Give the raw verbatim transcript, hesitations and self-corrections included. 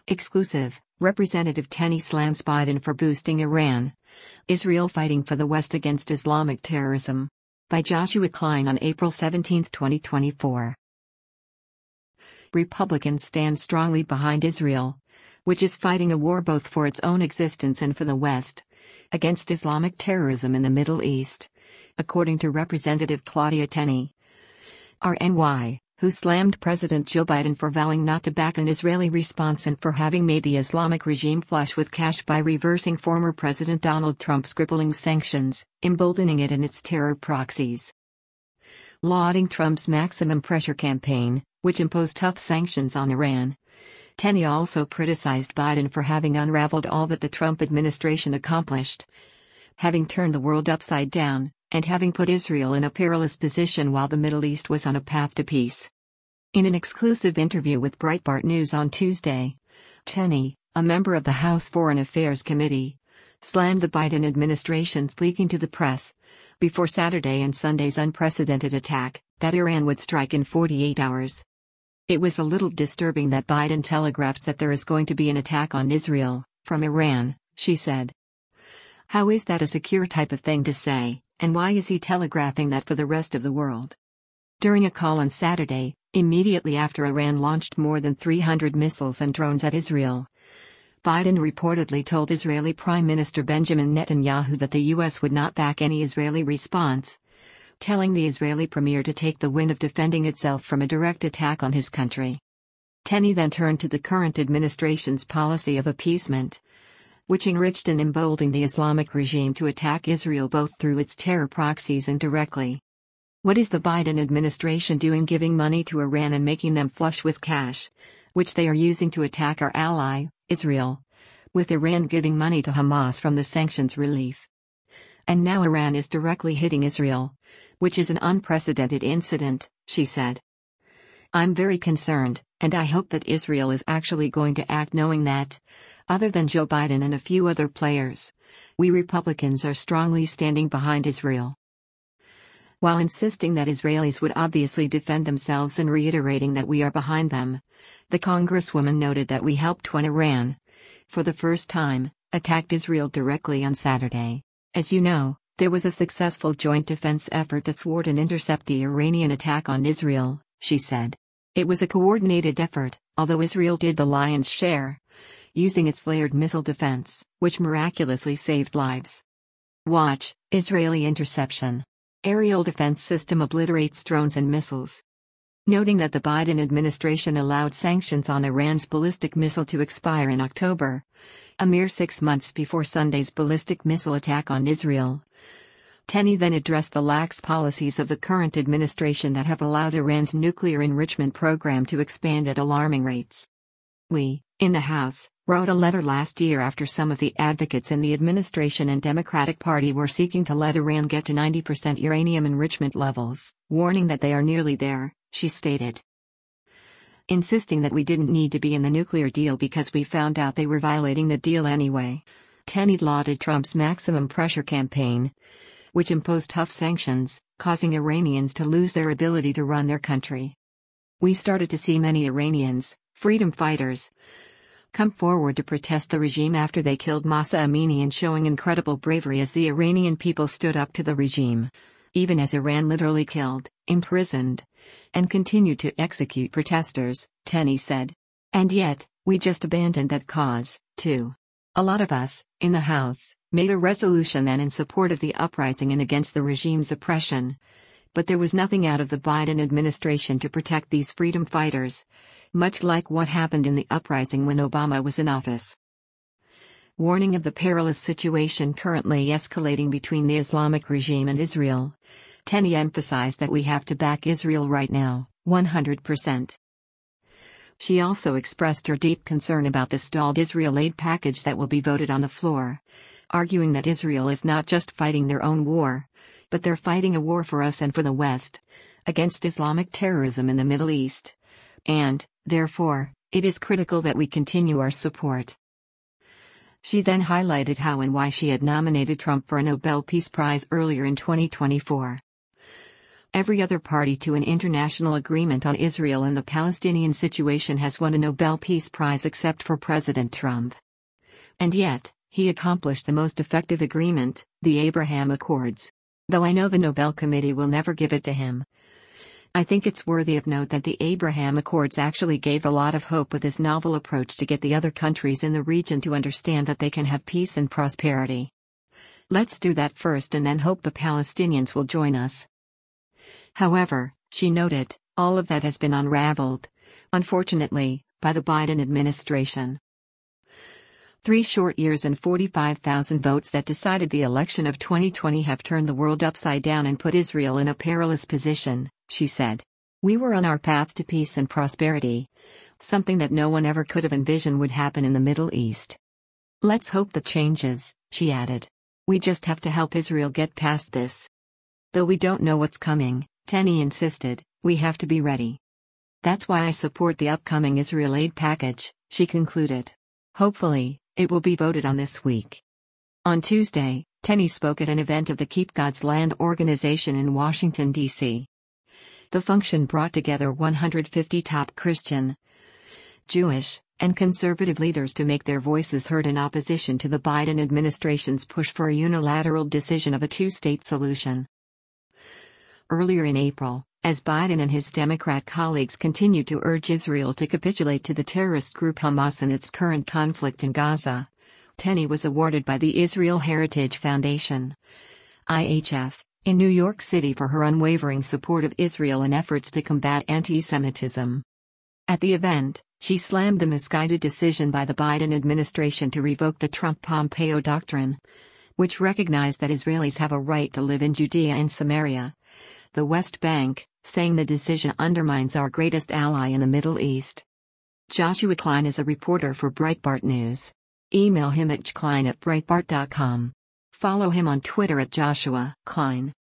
Exclusive, Representative Tenney slams Biden for boosting Iran. Israel fighting for the West against Islamic terrorism. By Joshua Klein on April seventeenth, twenty twenty-four. Republicans stand strongly behind Israel, which is fighting a war both for its own existence and for the West, against Islamic terrorism in the Middle East, according to Representative Claudia Tenney, R N Y, who slammed President Joe Biden for vowing not to back an Israeli response and for having made the Islamic regime flush with cash by reversing former President Donald Trump's crippling sanctions, emboldening it and its terror proxies. Lauding Trump's maximum pressure campaign, which imposed tough sanctions on Iran, Tenney also criticized Biden for having unraveled all that the Trump administration accomplished, having turned the world upside down, and having put Israel in a perilous position while the Middle East was on a path to peace. In an exclusive interview with Breitbart News on Tuesday, Tenney, a member of the House Foreign Affairs Committee, slammed the Biden administration's leaking to the press, before Saturday and Sunday's unprecedented attack, that Iran would strike in forty-eight hours. It was a little disturbing that Biden telegraphed that there is going to be an attack on Israel, from Iran, she said. How is that a secure type of thing to say, and why is he telegraphing that for the rest of the world? During a call on Saturday, immediately after Iran launched more than three hundred missiles and drones at Israel, Biden reportedly told Israeli Prime Minister Benjamin Netanyahu that the U S would not back any Israeli response, telling the Israeli premier to take the win of defending itself from a direct attack on his country. Tenney then turned to the current administration's policy of appeasement, which enriched and emboldened the Islamic regime to attack Israel both through its terror proxies and directly. What is the Biden administration doing giving money to Iran and making them flush with cash, which they are using to attack our ally, Israel, with Iran giving money to Hamas from the sanctions relief? And now Iran is directly hitting Israel, which is an unprecedented incident, she said. I'm very concerned, and I hope that Israel is actually going to act knowing that, other than Joe Biden and a few other players, we Republicans are strongly standing behind Israel. While insisting that Israelis would obviously defend themselves and reiterating that we are behind them, the Congresswoman noted that we helped when Iran, for the first time, attacked Israel directly on Saturday. As you know, there was a successful joint defense effort to thwart and intercept the Iranian attack on Israel, she said. It was a coordinated effort, although Israel did the lion's share, using its layered missile defense, which miraculously saved lives. Watch, Israeli interception. Aerial defense system obliterates drones and missiles. Noting that the Biden administration allowed sanctions on Iran's ballistic missile to expire in October, a mere six months before Sunday's ballistic missile attack on Israel, Tenney then addressed the lax policies of the current administration that have allowed Iran's nuclear enrichment program to expand at alarming rates. We, in the House, wrote a letter last year after some of the advocates in the administration and Democratic Party were seeking to let Iran get to ninety percent uranium enrichment levels, warning that they are nearly there, she stated. Insisting that we didn't need to be in the nuclear deal because we found out they were violating the deal anyway. Tenney lauded Trump's maximum pressure campaign, which imposed tough sanctions, causing Iranians to lose their ability to run their country. We started to see many Iranians, freedom fighters, come forward to protest the regime after they killed Mahsa Amini and showing incredible bravery as the Iranian people stood up to the regime, even as Iran literally killed, imprisoned, and continued to execute protesters, Tenney said. And yet, we just abandoned that cause, too. A lot of us, in the House, made a resolution then in support of the uprising and against the regime's oppression. But there was nothing out of the Biden administration to protect these freedom fighters, much like what happened in the uprising when Obama was in office. Warning of the perilous situation currently escalating between the Islamic regime and Israel, Tenney emphasized that we have to back Israel right now, one hundred percent. She also expressed her deep concern about the stalled Israel aid package that will be voted on the floor, arguing that Israel is not just fighting their own war, but they're fighting a war for us and for the West, against Islamic terrorism in the Middle East. And, therefore, it is critical that we continue our support. She then highlighted how and why she had nominated Trump for a Nobel Peace Prize earlier in twenty twenty-four. Every other party to an international agreement on Israel and the Palestinian situation has won a Nobel Peace Prize except for President Trump. And yet, he accomplished the most effective agreement, the Abraham Accords. Though I know the Nobel Committee will never give it to him. I think it's worthy of note that the Abraham Accords actually gave a lot of hope with his novel approach to get the other countries in the region to understand that they can have peace and prosperity. Let's do that first and then hope the Palestinians will join us. However, she noted, all of that has been unraveled, unfortunately, by the Biden administration. Three short years and forty-five thousand votes that decided the election of twenty twenty have turned the world upside down and put Israel in a perilous position, she said. We were on our path to peace and prosperity, something that no one ever could have envisioned would happen in the Middle East. Let's hope that changes, she added. We just have to help Israel get past this. Though we don't know what's coming, Tenny insisted, we have to be ready. That's why I support the upcoming Israel aid package, she concluded. Hopefully, it will be voted on this week. On Tuesday, Tenny spoke at an event of the Keep God's Land organization in Washington, D C The function brought together one hundred fifty top Christian, Jewish, and conservative leaders to make their voices heard in opposition to the Biden administration's push for a unilateral decision of a two-state solution. Earlier in April, as Biden and his Democrat colleagues continued to urge Israel to capitulate to the terrorist group Hamas in its current conflict in Gaza, Tenny was awarded by the Israel Heritage Foundation, I H F, in New York City for her unwavering support of Israel and efforts to combat anti-Semitism. At the event, she slammed the misguided decision by the Biden administration to revoke the Trump-Pompeo doctrine, which recognized that Israelis have a right to live in Judea and Samaria, the West Bank, saying the decision undermines our greatest ally in the Middle East. Joshua Klein is a reporter for Breitbart News. Email him at jklein at breitbart dot com. Follow him on Twitter at Joshua Klein.